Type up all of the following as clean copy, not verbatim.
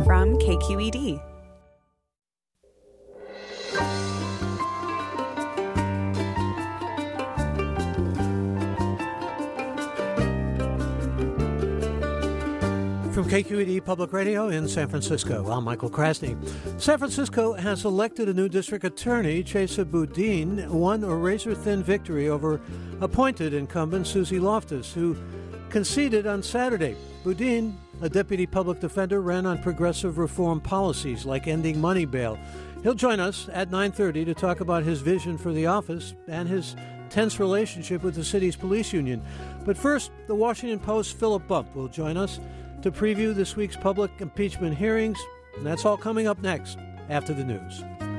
from KQED. From KQED Public Radio in San Francisco, I'm Michael Krasny. San Francisco has elected a new district attorney. Chesa Boudin won a razor-thin victory over appointed incumbent Susie Loftus, who conceded on Saturday. Boudin, a deputy public defender, ran on progressive reform policies like ending money bail. He'll join us at 9:30 to talk about his vision for the office and his tense relationship with the city's police union. But first, the Washington Post's Philip Bump will join us to preview this week's public impeachment hearings, and that's all coming up next after the news.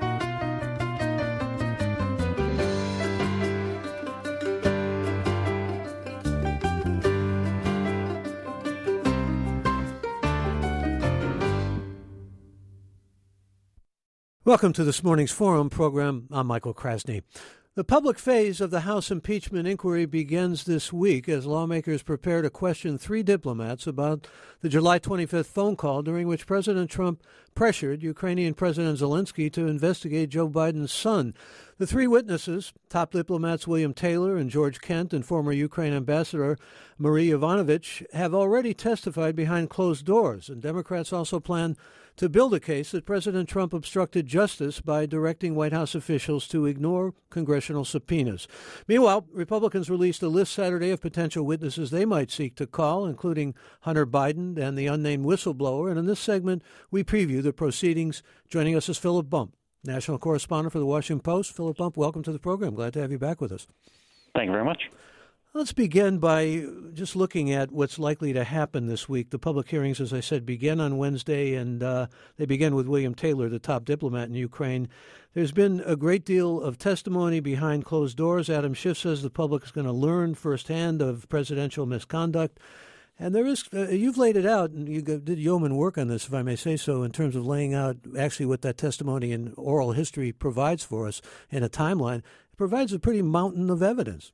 Welcome to this morning's Forum program. I'm Michael Krasny. The public phase of the House impeachment inquiry begins this week as lawmakers prepare to question 3 diplomats about the July 25th phone call during which President Trump pressured Ukrainian President Zelensky to investigate Joe Biden's son. The 3 witnesses, top diplomats William Taylor and George Kent and former Ukraine Ambassador Marie Yovanovitch, have already testified behind closed doors, and Democrats also plan to build a case that President Trump obstructed justice by directing White House officials to ignore congressional subpoenas. Meanwhile, Republicans released a list Saturday of potential witnesses they might seek to call, including Hunter Biden and the unnamed whistleblower. And in this segment, we preview the proceedings. Joining us is Philip Bump, national correspondent for the Washington Post. Philip Bump, welcome to the program. Glad to have you back with us. Thank you very much. Let's begin by just looking at what's likely to happen this week. The public hearings, as I said, begin on Wednesday, and they begin with William Taylor, the top diplomat in Ukraine. There's been a great deal of testimony behind closed doors. Adam Schiff says the public is going to learn firsthand of presidential misconduct. And there is, you've laid it out, and you did yeoman work on this, if I may say so, in terms of laying out actually what that testimony and oral history provides for us in a timeline. It provides a pretty mountain of evidence.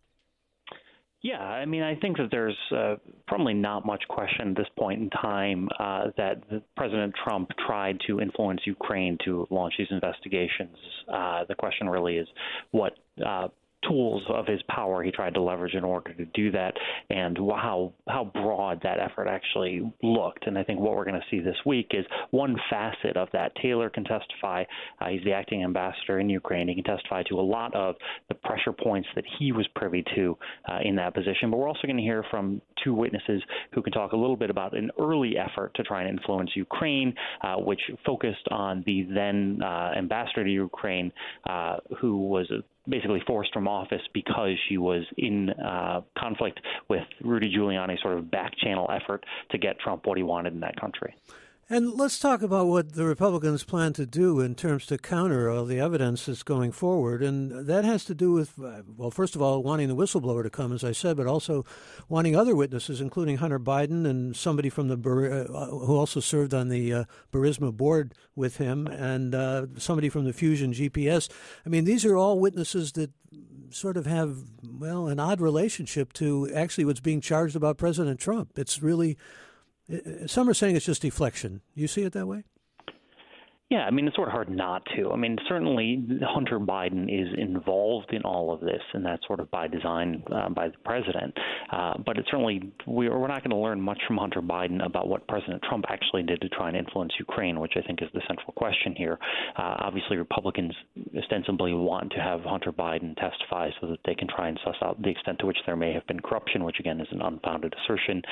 Yeah, I mean, I think that there's probably not much question at this point in time that President Trump tried to influence Ukraine to launch these investigations. The question really is what tools of his power he tried to leverage in order to do that, and how broad that effort actually looked. And I think what we're going to see this week is one facet of that. Taylor can testify. He's the acting ambassador in Ukraine. He can testify to a lot of the pressure points that he was privy to in that position. But we're also going to hear from 2 witnesses who can talk a little bit about an early effort to try and influence Ukraine, which focused on the then ambassador to Ukraine, who was basically forced from office because she was in conflict with Rudy Giuliani's sort of back channel effort to get Trump what he wanted in that country. And let's talk about what the Republicans plan to do in terms to counter all the evidence that's going forward. And that has to do with, well, first of all, wanting the whistleblower to come, as I said, but also wanting other witnesses, including Hunter Biden and somebody from the who also served on the Burisma board with him, and somebody from the Fusion GPS. I mean, these are all witnesses that sort of have, well, an odd relationship to actually what's being charged about President Trump. It's really... Some are saying it's just deflection. You see it that way? Yeah, I mean, it's sort of hard not to. I mean, certainly Hunter Biden is involved in all of this, and that's sort of by design by the president. But it's certainly we're not going to learn much from Hunter Biden about what President Trump actually did to try and influence Ukraine, which I think is the central question here. Obviously, Republicans ostensibly want to have Hunter Biden testify so that they can try and suss out the extent to which there may have been corruption, which, again, is an unfounded assertion.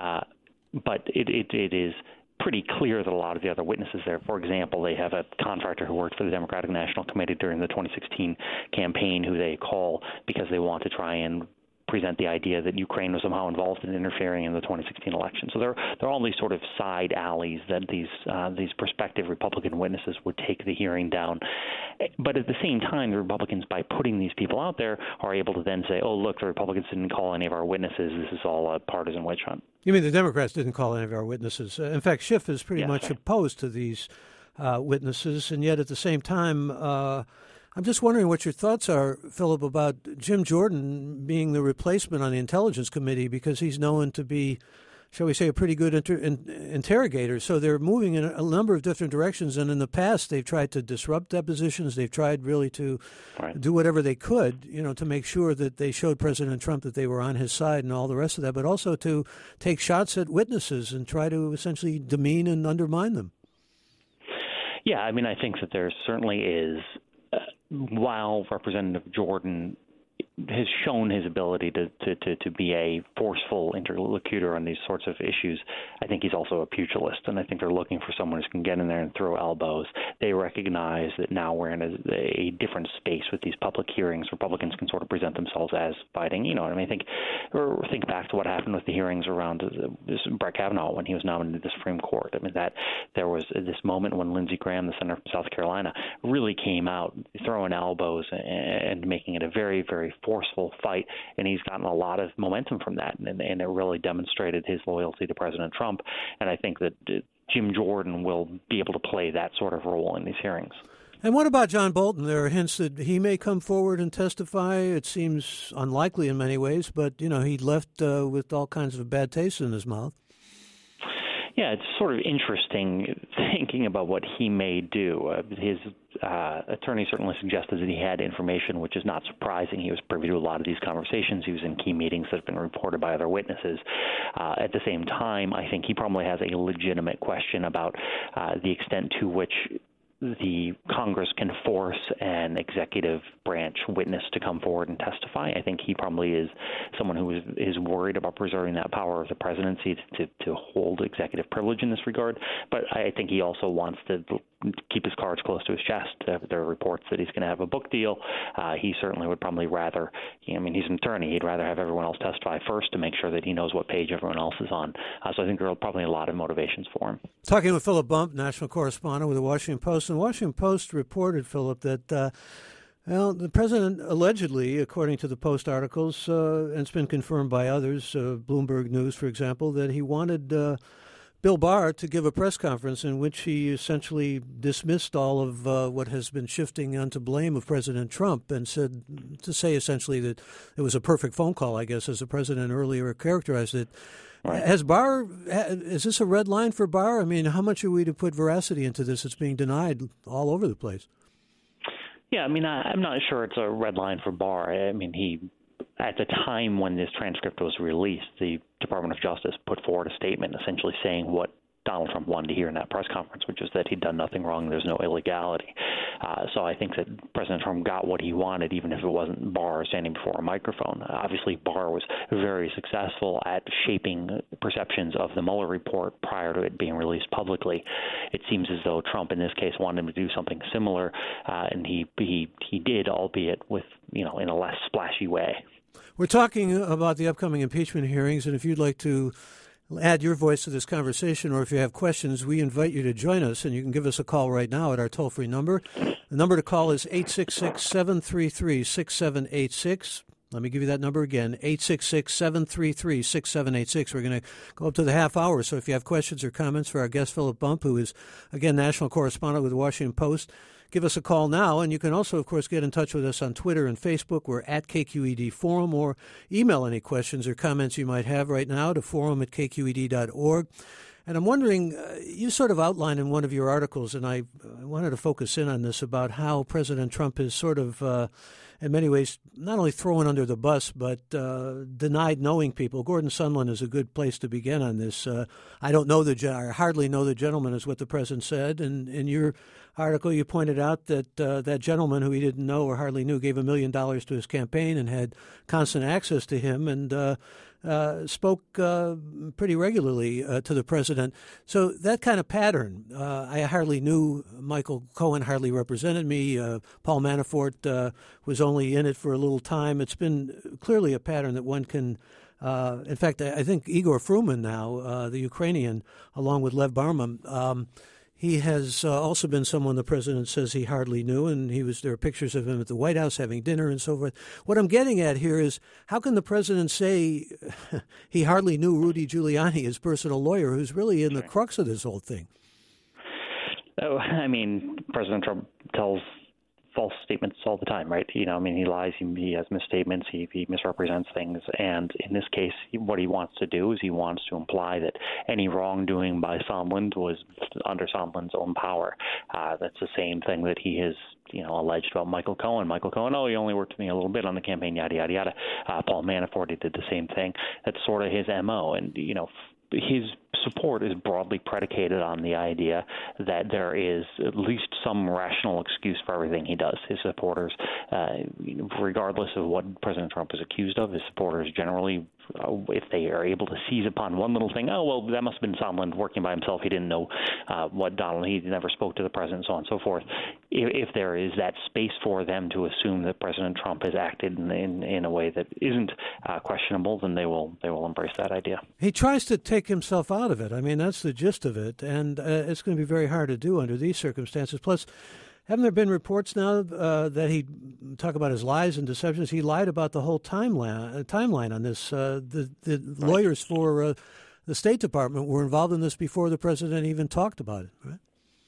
But it is pretty clear that a lot of the other witnesses there, for example, they have a contractor who worked for the Democratic National Committee during the 2016 campaign who they call because they want to try and present the idea that Ukraine was somehow involved in interfering in the 2016 election. So there are all these sort of side alleys that these prospective Republican witnesses would take the hearing down. But at the same time, the Republicans, by putting these people out there, are able to then say, oh, look, the Republicans didn't call any of our witnesses. This is all a partisan witch hunt. You mean the Democrats didn't call any of our witnesses? In fact, Schiff is pretty much opposed to these witnesses, and yet at the same time, I'm just wondering what your thoughts are, Philip, about Jim Jordan being the replacement on the Intelligence Committee, because he's known to be shall we say, a pretty good interrogator. So they're moving in a number of different directions. And in the past, they've tried to disrupt depositions. They've tried really to do whatever they could, to make sure that they showed President Trump that they were on his side and all the rest of that, but also to take shots at witnesses and try to essentially demean and undermine them. Yeah, I mean, I think that there certainly is, while Representative Jordan has shown his ability to be a forceful interlocutor on these sorts of issues, I think he's also a pugilist, and I think they're looking for someone who can get in there and throw elbows. They recognize that now we're in a different space with these public hearings. Republicans can sort of present themselves as fighting. I mean, think back to what happened with the hearings around Brett Kavanaugh when he was nominated to the Supreme Court. I mean, that there was this moment when Lindsey Graham, the senator from South Carolina, really came out throwing elbows and making it a very, very forceful fight, and he's gotten a lot of momentum from that, and it really demonstrated his loyalty to President Trump. And I think that Jim Jordan will be able to play that sort of role in these hearings. And what about John Bolton? There are hints that he may come forward and testify. It seems unlikely in many ways, but, he left with all kinds of bad taste in his mouth. Yeah, it's sort of interesting thinking about what he may do. His attorney certainly suggested that he had information, which is not surprising. He was privy to a lot of these conversations. He was in key meetings that have been reported by other witnesses. At the same time, I think he probably has a legitimate question about the extent to which the Congress can force an executive branch witness to come forward and testify. I think he probably is someone who is worried about preserving that power of the presidency to hold executive privilege in this regard. But I think he also wants to keep his cards close to his chest. There are reports that he's going to have a book deal. He certainly would probably rather, he's an attorney, he'd rather have everyone else testify first to make sure that he knows what page everyone else is on. So I think there are probably a lot of motivations for him. Talking with Philip Bump, national correspondent with the Washington Post. And the Washington Post reported, Philip, that the president allegedly, according to the Post articles, and it's been confirmed by others, Bloomberg News, for example, that he wanted Bill Barr to give a press conference in which he essentially dismissed all of what has been shifting onto blame of President Trump and said to say essentially that it was a perfect phone call, I guess, as the president earlier characterized it. Right. Is this a red line for Barr? I mean, how much are we to put veracity into this? It's being denied all over the place. Yeah, I mean, I'm not sure it's a red line for Barr. I mean, at the time when this transcript was released, the Department of Justice put forward a statement essentially saying what Donald Trump wanted to hear in that press conference, which was that he'd done nothing wrong, there's no illegality. So I think that President Trump got what he wanted, even if it wasn't Barr standing before a microphone. Obviously, Barr was very successful at shaping perceptions of the Mueller report prior to it being released publicly. It seems as though Trump, in this case, wanted him to do something similar, and he did, albeit with, in a less splashy way. We're talking about the upcoming impeachment hearings, and if you'd like to add your voice to this conversation, or if you have questions, we invite you to join us, and you can give us a call right now at our toll-free number. The number to call is 866-733-6786. Let me give you that number again, 866-733-6786. We're going to go up to the half hour, so if you have questions or comments for our guest, Philip Bump, who is, again, national correspondent with the Washington Post, give us a call now, and you can also, of course, get in touch with us on Twitter and Facebook. We're at KQED Forum, or email any questions or comments you might have right now to forum@kqed.org. And I'm wondering, you sort of outlined in one of your articles, and I wanted to focus in on this, about how President Trump is sort of, in many ways, not only thrown under the bus, but denied knowing people. Gordon Sondland is a good place to begin on this. I hardly know the gentleman, is what the president said. And in your article, you pointed out that that gentleman, who he didn't know or hardly knew, gave $1 million to his campaign and had constant access to him, and spoke pretty regularly to the president. So that kind of pattern, I hardly knew. Michael Cohen hardly represented me. Paul Manafort was only in it for a little time. It's been clearly a pattern that one can in fact, I think Igor Fruman now, the Ukrainian, along with Lev Barman, he has also been someone the president says he hardly knew, and there are pictures of him at the White House having dinner and so forth. What I'm getting at here is, how can the president say he hardly knew Rudy Giuliani, his personal lawyer, who's really in the crux of this whole thing? Oh, I mean, President Trump tells false statements all the time, right? He lies, he has misstatements, he misrepresents things, and in this case, what he wants to do is he wants to imply that any wrongdoing by Sondland was under Sondland's own power. That's the same thing that he has alleged about Michael Cohen. Michael Cohen, he only worked with me a little bit on the campaign, yada, yada, yada. Paul Manafort, he did the same thing. That's sort of his MO. And, his support is broadly predicated on the idea that there is at least some rational excuse for everything he does. His supporters, regardless of what President Trump is accused of, his supporters generally, if they are able to seize upon one little thing, that must have been Sondland working by himself. He didn't know he never spoke to the president, so on and so forth. If there is that space for them to assume that President Trump has acted in a way that isn't questionable, then they will embrace that idea. He tries to take himself out of it. I mean, that's the gist of it, and it's going to be very hard to do under these circumstances. Plus, haven't there been reports now that he talk about his lies and deceptions? He lied about the whole timeline on this. The lawyers for the State Department were involved in this before the president even talked about it, right?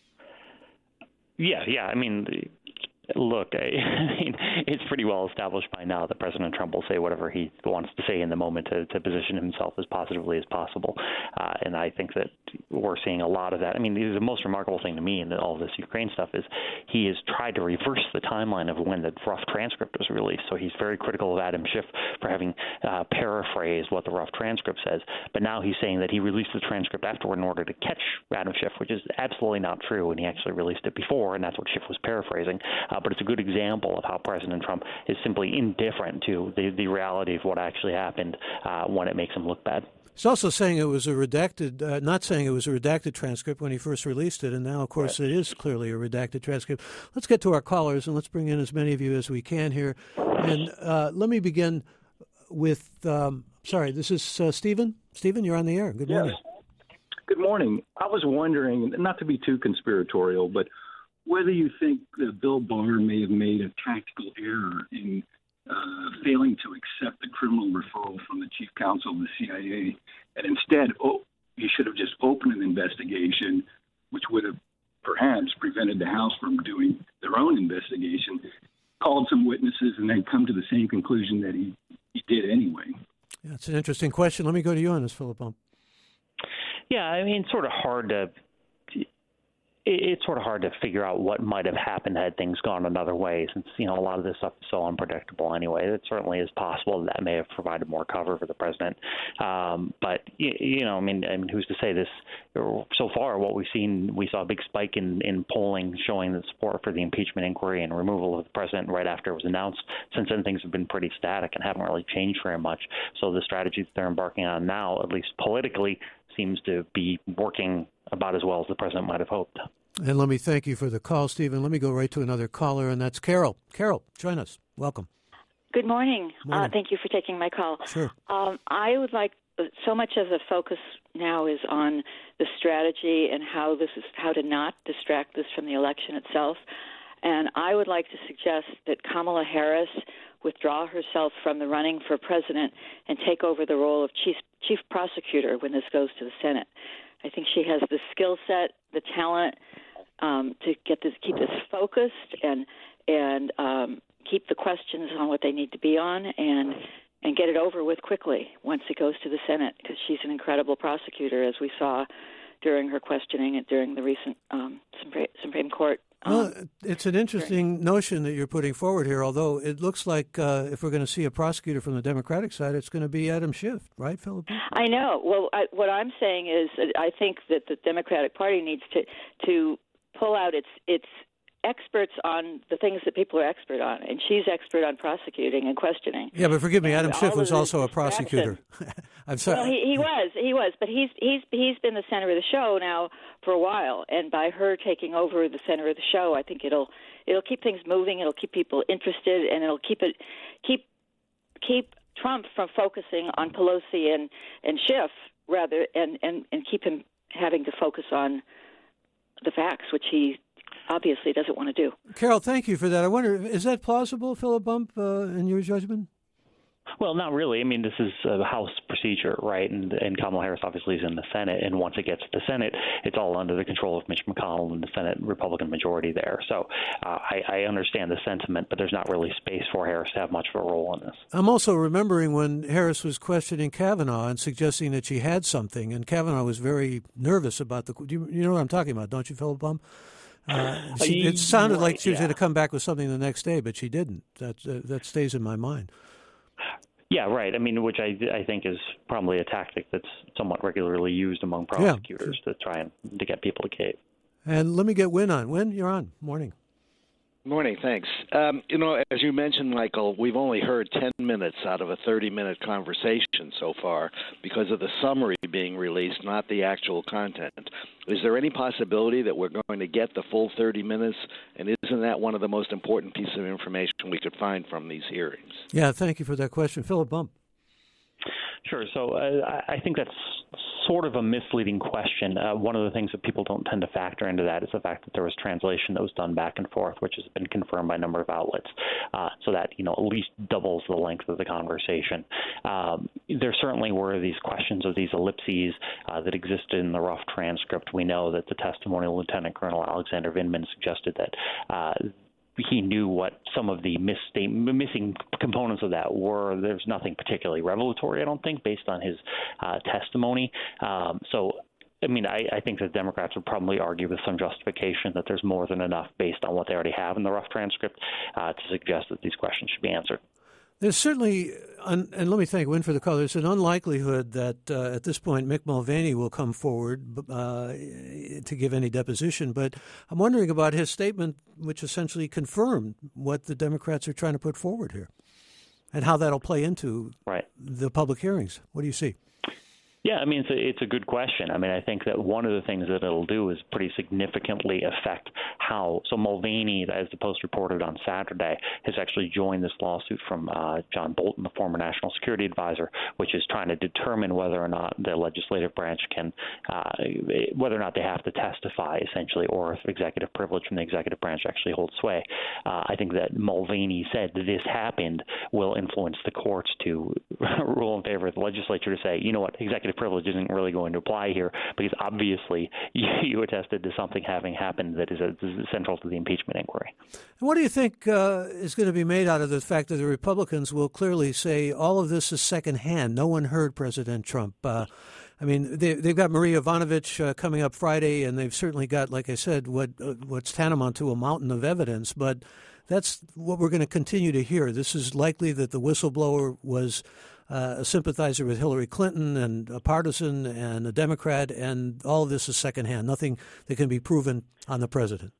Yeah. I mean, look, it's pretty well established by now that President Trump will say whatever he wants to say in the moment to position himself as positively as possible. And I think that we're seeing a lot of that. I mean, the most remarkable thing to me in all this Ukraine stuff is he has tried to reverse the timeline of when the rough transcript was released. So he's very critical of Adam Schiff for having paraphrased what the rough transcript says. But now he's saying that he released the transcript afterward in order to catch Adam Schiff, which is absolutely not true. And he actually released it before, and that's what Schiff was paraphrasing. But it's a good example of how President Trump is simply indifferent to the reality of what actually happened when it makes him look bad. He's also saying it was a redacted, not saying it was a redacted transcript when he first released it, and now, of course, It is clearly a redacted transcript. Let's get to our callers, and let's bring in as many of you as we can here. And let me begin with, this is Stephen. Stephen, you're on the air. Good morning. Yes. Good morning. I was wondering, not to be too conspiratorial, but whether you think that Bill Barr may have made a tactical error in failing to accept the criminal referral from the chief counsel of the CIA, and instead he should have just opened an investigation, which would have perhaps prevented the House from doing their own investigation, called some witnesses, and then come to the same conclusion that he did anyway. Yeah, it's an interesting question. Let me go to you on this, Philip Bump. Yeah, I mean, it's sort of hard to figure out what might have happened had things gone another way, since a lot of this stuff is so unpredictable anyway. It certainly is possible that may have provided more cover for the president. But I mean, who's to say this? So far, what we've seen, we saw a big spike in polling showing the support for the impeachment inquiry and removal of the president right after it was announced. Since then, things have been pretty static and haven't really changed very much. So the strategy that they're embarking on now, at least politically, seems to be working about as well as the president might have hoped. And let me thank you for the call, Stephen. Let me go right to another caller, and that's Carol. Carol, join us. Welcome. Good morning. Thank you for taking my call. Sure. I would like, so much of the focus now is on the strategy and how to not distract this from the election itself. And I would like to suggest that Kamala Harris withdraw herself from the running for president and take over the role of chief prosecutor when this goes to the Senate. I think she has the skill set, the talent to keep this focused and keep the questions on what they need to be on and get it over with quickly once it goes to the Senate, because she's an incredible prosecutor, as we saw during her questioning and during the recent Supreme Court. Well, it's an interesting notion that you're putting forward here, although it looks like if we're going to see a prosecutor from the Democratic side, it's going to be Adam Schiff, right, Philip? I know. Well, what I'm saying is I think that the Democratic Party needs to pull out its experts on the things that people are expert on, and she's expert on prosecuting and questioning. Yeah, but forgive me, Adam Schiff was also a prosecutor. I'm sorry. Well, he was, but he's been the center of the show now for a while, and by her taking over the center of the show, I think it'll keep things moving, it'll keep people interested, and it'll keep Trump from focusing on Pelosi and Schiff rather, and keep him having to focus on the facts, which he obviously doesn't want to do. Carol, thank you for that. I wonder, is that plausible, Philip Bump, in your judgment? Well, not really. I mean, this is a House procedure, right? And Kamala Harris obviously is in the Senate. And once it gets to the Senate, it's all under the control of Mitch McConnell and the Senate Republican majority there. So I understand the sentiment, but there's not really space for Harris to have much of a role in this. I'm also remembering when Harris was questioning Kavanaugh and suggesting that she had something, and Kavanaugh was very nervous about you know what I'm talking about, don't you, Philip Blum? It sounded like she was going to come back with something the next day, but she didn't. That stays in my mind. Yeah, right. I mean, which I think is probably a tactic that's somewhat regularly used among prosecutors to try and to get people to cave. And let me get Wynn on. Wynn, you're on. Morning. Morning, thanks. As you mentioned, Michael, we've only heard 10 minutes out of a 30-minute conversation so far because of the summary being released, not the actual content. Is there any possibility that we're going to get the full 30 minutes, and isn't that one of the most important pieces of information we could find from these hearings? Yeah, thank you for that question. Philip Bump. Sure. So I think that's sort of a misleading question. One of the things that people don't tend to factor into that is the fact that there was translation that was done back and forth, which has been confirmed by a number of outlets, so that at least doubles the length of the conversation. There certainly were these questions of these ellipses that existed in the rough transcript. We know that the testimony of Lieutenant Colonel Alexander Vindman suggested that he knew what some of the missing components of that were. There's nothing particularly revelatory, I don't think, based on his testimony. So, I mean, I think that Democrats would probably argue with some justification that there's more than enough based on what they already have in the rough transcript to suggest that these questions should be answered. There's certainly, and let me thank Wynn for the call, there's an unlikelihood that at this point Mick Mulvaney will come forward to give any deposition. But I'm wondering about his statement, which essentially confirmed what the Democrats are trying to put forward here and how that'll play into the public hearings. What do you see? Yeah, I mean, it's a good question. I mean, I think that one of the things that it'll do is pretty significantly affect how. So Mulvaney, as the Post reported on Saturday, has actually joined this lawsuit from John Bolton, the former national security advisor, which is trying to determine whether or not the legislative branch can, whether or not they have to testify, essentially, or if executive privilege from the executive branch actually holds sway. I think that Mulvaney said that this happened will influence the courts to rule in favor of the legislature to say, you know what, executive privilege isn't really going to apply here because obviously you attested to something having happened that is central to the impeachment inquiry. And what do you think is going to be made out of the fact that the Republicans will clearly say all of this is secondhand? No one heard President Trump. I mean, they've got Maria Yovanovitch coming up Friday, and they've certainly got, like I said, what's tantamount to a mountain of evidence. But that's what we're going to continue to hear. This is likely that the whistleblower was a sympathizer with Hillary Clinton and a partisan and a Democrat, and all of this is secondhand, nothing that can be proven on the president.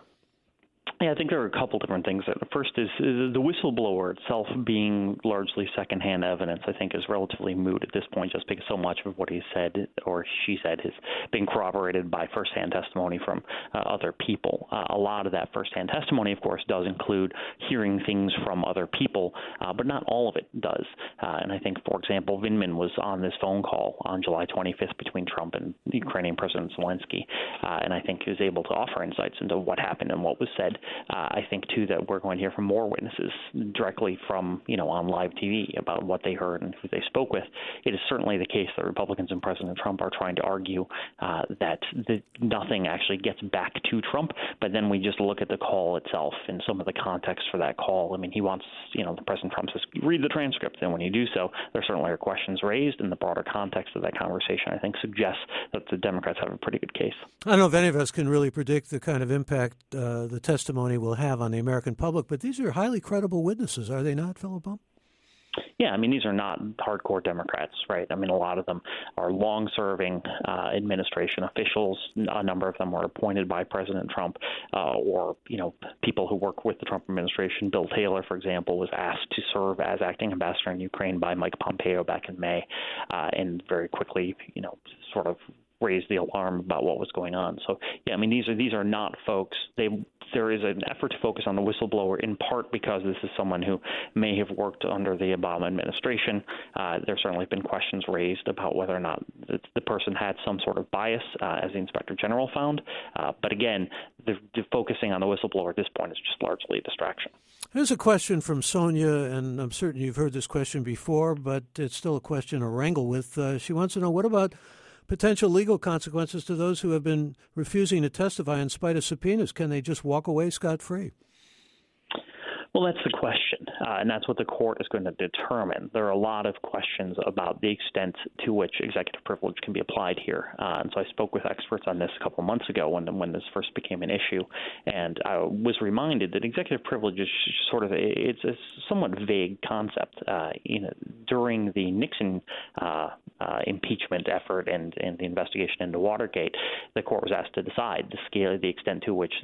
Yeah, I think there are a couple different things. First is the whistleblower itself being largely secondhand evidence, I think, is relatively moot at this point just because so much of what he said or she said has been corroborated by firsthand testimony from other people. A lot of that firsthand testimony, of course, does include hearing things from other people, but not all of it does. And I think, for example, Vindman was on this phone call on July 25th between Trump and Ukrainian President Zelensky, and I think he was able to offer insights into what happened and what was said. I think, too, that we're going to hear from more witnesses directly from, on live TV about what they heard and who they spoke with. It is certainly the case that Republicans and President Trump are trying to argue that nothing actually gets back to Trump. But then we just look at the call itself and some of the context for that call. I mean, he wants, the President Trump says, read the transcript. And when you do so, there certainly are questions raised. And the broader context of that conversation, I think, suggests that the Democrats have a pretty good case. I don't know if any of us can really predict the kind of impact the testimony will have on the American public, but these are highly credible witnesses, are they not, Philip Bump? Yeah, I mean, these are not hardcore Democrats, right? I mean, a lot of them are long-serving administration officials. A number of them were appointed by President Trump or, people who work with the Trump administration. Bill Taylor, for example, was asked to serve as acting ambassador in Ukraine by Mike Pompeo back in May and very quickly, sort of raised the alarm about what was going on. So, yeah, I mean, these are not folks. There is an effort to focus on the whistleblower in part because this is someone who may have worked under the Obama administration. There's certainly been questions raised about whether or not the person had some sort of bias, as the Inspector General found. But again, the focusing on the whistleblower at this point is just largely a distraction. Here's a question from Sonia, and I'm certain you've heard this question before, but it's still a question to wrangle with. She wants to know, what about potential legal consequences to those who have been refusing to testify in spite of subpoenas? Can they just walk away scot-free? Well, that's the question, and that's what the court is going to determine. There are a lot of questions about the extent to which executive privilege can be applied here. And so I spoke with experts on this a couple of months ago when this first became an issue, and I was reminded that executive privilege is sort of it's a somewhat vague concept. During the Nixon impeachment effort and the investigation into Watergate, the court was asked to decide the extent to which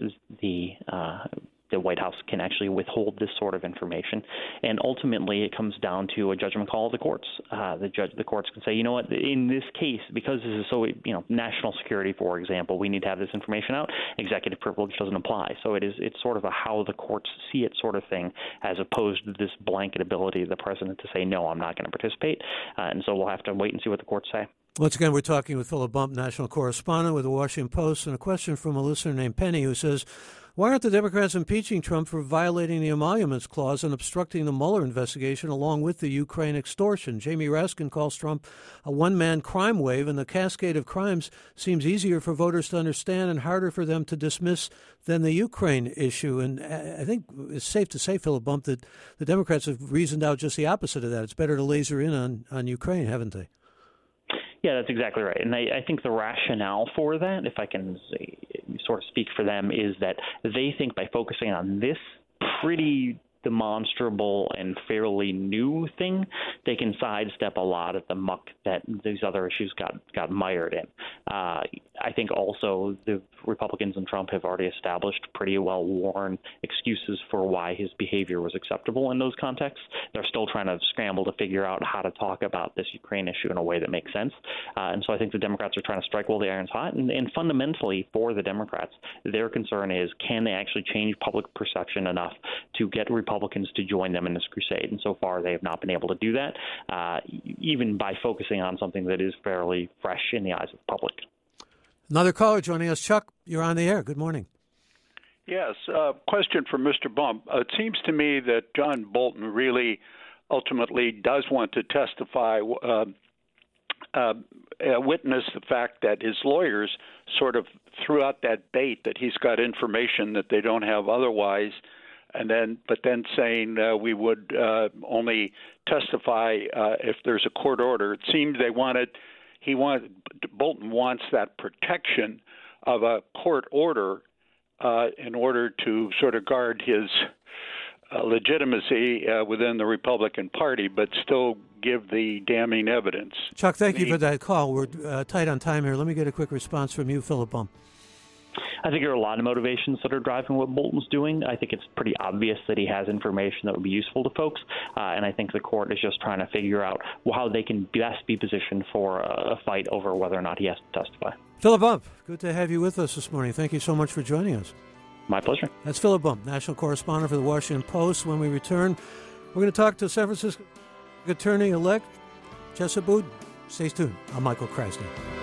the White House can actually withhold this sort of information. And ultimately, it comes down to a judgment call of the courts. The courts can say, you know what, in this case, because this is so, national security, for example, we need to have this information out, executive privilege doesn't apply. So it's sort of a how the courts see it sort of thing, as opposed to this blanket ability of the president to say, no, I'm not going to participate. And so we'll have to wait and see what the courts say. Once again, we're talking with Philip Bump, national correspondent with the Washington Post, and a question from a listener named Penny who says, why aren't the Democrats impeaching Trump for violating the Emoluments Clause and obstructing the Mueller investigation along with the Ukraine extortion? Jamie Raskin calls Trump a one-man crime wave, and the cascade of crimes seems easier for voters to understand and harder for them to dismiss than the Ukraine issue. And I think it's safe to say, Philip Bump, that the Democrats have reasoned out just the opposite of that. It's better to laser in on Ukraine, haven't they? Yeah, that's exactly right. And I think the rationale for that, if I can sort of speak for them, is that they think by focusing on this pretty demonstrable and fairly new thing, they can sidestep a lot of the muck that these other issues got mired in. I think also the Republicans and Trump have already established pretty well-worn excuses for why his behavior was acceptable in those contexts. They're still trying to scramble to figure out how to talk about this Ukraine issue in a way that makes sense. And so I think the Democrats are trying to strike while the iron's hot. And fundamentally, for the Democrats, their concern is, can they actually change public perception enough to get Republicans to join them in this crusade? And so far, they have not been able to do that, even by focusing on something that is fairly fresh in the eyes of the public. Another caller joining us. Chuck, you're on the air. Good morning. Yes, question for Mr. Bump. It seems to me that John Bolton really ultimately does want to testify, witness the fact that his lawyers sort of threw out that bait that he's got information that they don't have otherwise, but then saying we would only testify if there's a court order. It seems Bolton wants that protection of a court order in order to sort of guard his legitimacy within the Republican Party, but still give the damning evidence. Chuck, thank you for that call. We're tight on time here. Let me get a quick response from you, Philip Bump. I think there are a lot of motivations that are driving what Bolton's doing. I think it's pretty obvious that he has information that would be useful to folks, and I think the court is just trying to figure out how they can best be positioned for a fight over whether or not he has to testify. Philip Bump, good to have you with us this morning. Thank you so much for joining us. My pleasure. That's Philip Bump, national correspondent for the Washington Post. When we return, we're going to talk to San Francisco Attorney-elect Chesa Boudin. Stay tuned. I'm Michael Krasny.